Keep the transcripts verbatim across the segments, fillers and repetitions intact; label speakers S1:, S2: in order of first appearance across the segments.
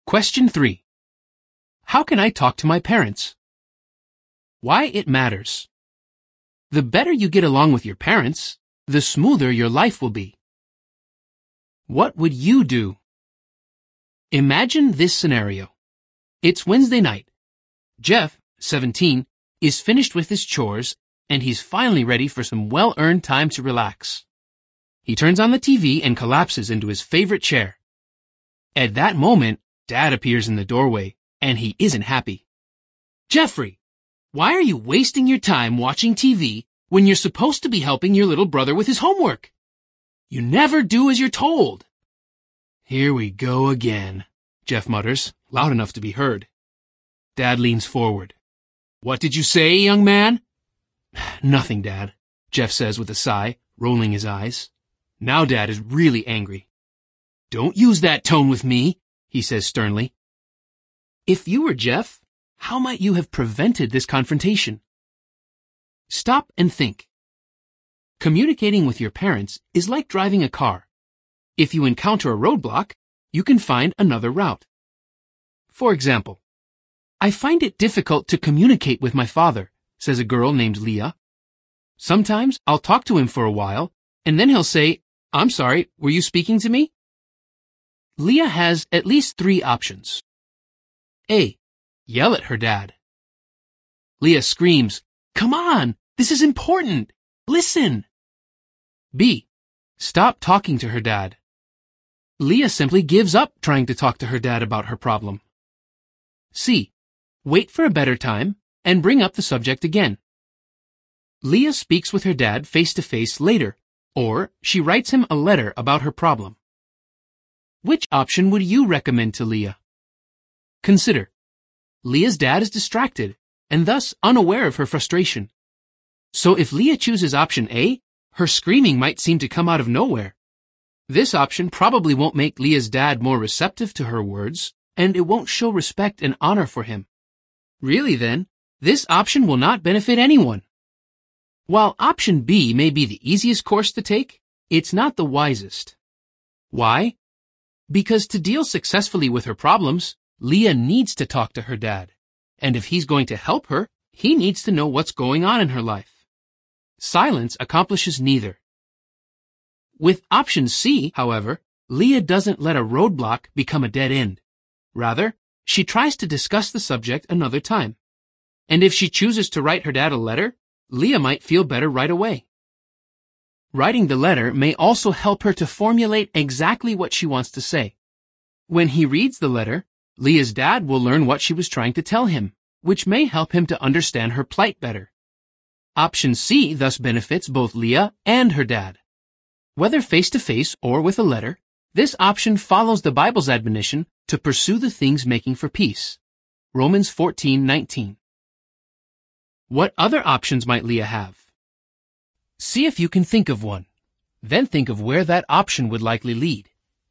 S1: Question three. How can I talk to my parents? Why it matters. The better you get along with your parents, the smoother your life will be. What would you do? Imagine this scenario. It's Wednesday night. Jeff, seventeen, is finished with his chores and he's finally ready for some well-earned time to relax. He turns on the T V and collapses into his favorite chair. At that moment, Dad appears in the doorway and he isn't happy. Jeffrey, why are you wasting your time watching T V when you're supposed to be helping your little brother with his homework? You never do as you're told. Here we go again, Jeff mutters, loud enough to be heard. Dad leans forward. What did you say, young man? Nothing, Dad, Jeff says with a sigh, rolling his eyes. Now Dad is really angry. Don't use that tone with me, he says sternly. If you were Jeff, how might you have prevented this confrontation? Stop and think. Communicating with your parents is like driving a car. If you encounter a roadblock, you can find another route. For example, I find it difficult to communicate with my father, says a girl named Leah. Sometimes I'll talk to him for a while, and then he'll say, I'm sorry, were you speaking to me? Leah has at least three options. A. Yell at her dad. Leah screams, Come on, this is important. Listen. B. Stop talking to her dad. Leah simply gives up trying to talk to her dad about her problem. C. Wait for a better time and bring up the subject again. Leah speaks with her dad face-to-face later, or she writes him a letter about her problem. Which option would you recommend to Leah? Consider. Leah's dad is distracted and thus unaware of her frustration. So if Leah chooses option A, her screaming might seem to come out of nowhere. This option probably won't make Leah's dad more receptive to her words, and it won't show respect and honor for him. Really then, this option will not benefit anyone. While option B may be the easiest course to take, it's not the wisest. Why? Because to deal successfully with her problems, Leah needs to talk to her dad. And if he's going to help her, he needs to know what's going on in her life. Silence accomplishes neither. With option C, however, Leah doesn't let a roadblock become a dead end. Rather, she tries to discuss the subject another time. And if she chooses to write her dad a letter, Leah might feel better right away. Writing the letter may also help her to formulate exactly what she wants to say. When he reads the letter, Leah's dad will learn what she was trying to tell him, which may help him to understand her plight better. Option C thus benefits both Leah and her dad. Whether face-to-face or with a letter, this option follows the Bible's admonition to pursue the things making for peace. Romans fourteen nineteen. What other options might Leah have? See if you can think of one. Then think of where that option would likely lead.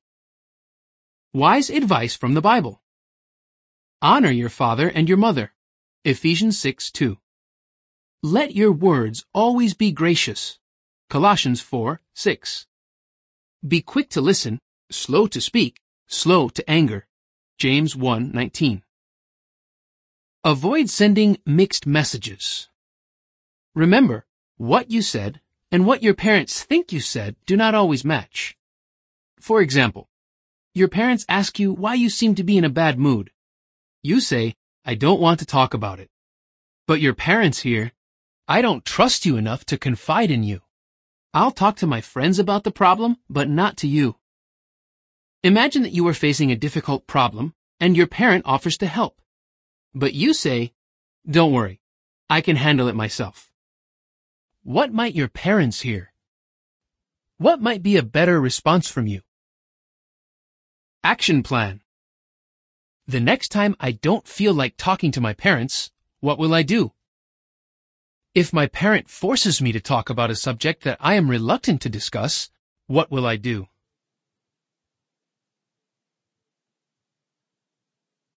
S1: Wise advice from the Bible. Honor your father and your mother. Ephesians six two. Let your words always be gracious. Colossians four six. Be quick to listen, slow to speak, slow to anger. James one nineteen. Avoid sending mixed messages. Remember, what you said and what your parents think you said do not always match. For example, your parents ask you why you seem to be in a bad mood. You say, I don't want to talk about it. But your parents hear, I don't trust you enough to confide in you. I'll talk to my friends about the problem, but not to you. Imagine that you are facing a difficult problem and your parent offers to help. But you say, don't worry, I can handle it myself. What might your parents hear? What might be a better response from you? Action plan. The next time I don't feel like talking to my parents, what will I do? If my parent forces me to talk about a subject that I am reluctant to discuss, what will I do?